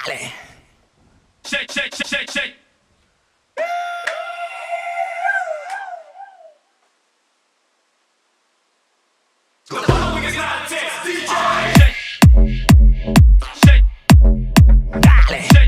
Dale. Shake, shake, shake, shake, shake. The following is not a test, DJ. Shake, shake, dale. Shake.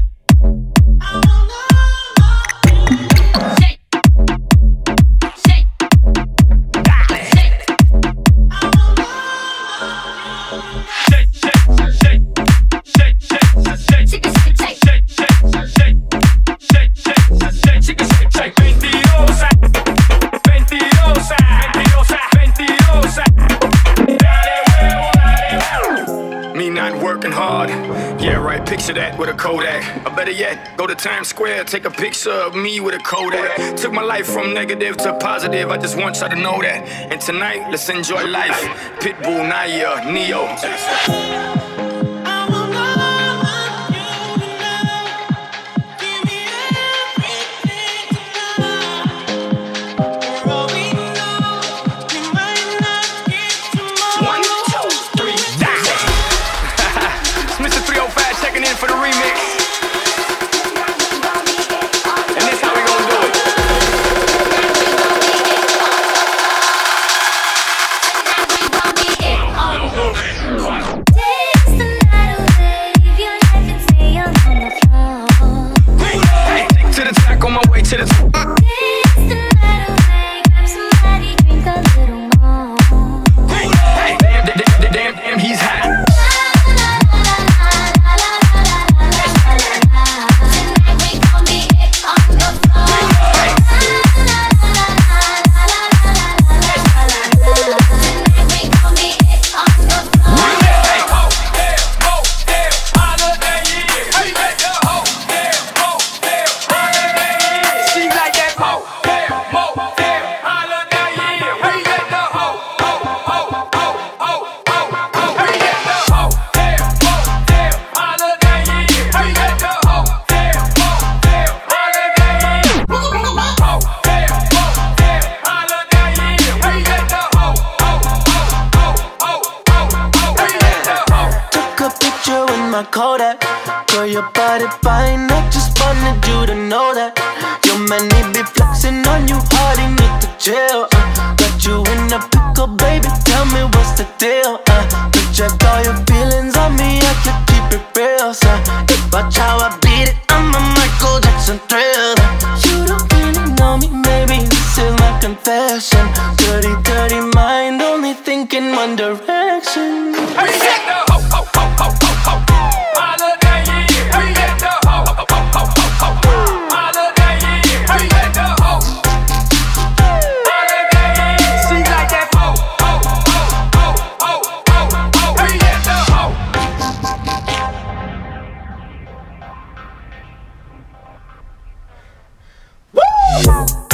Picture that with a Kodak. Or better yet, go to Times Square, take a picture of me with a Kodak. Took my life from negative to positive, I just want y'all to know that. And tonight, let's enjoy life. Pitbull, Naya, Neo. For the remix. And this how we gonna do it. Hey, to the track on my way to the top. Hey, damn, he's hot. Kodak, girl, your body fine. I just wanted you to know that your man be flexing on you hard, he need to chill. Got you in a pickle, baby. Tell me what's the deal. Project all your feelings on me, I can keep it real. So watch how I beat it. I'm a Michael Jackson Thriller. You don't really know me, maybe this is my confession. Dirty, dirty mind, only thinking one direction. Hey, get the ho, ho, ho, ho, ho, ho. Woo!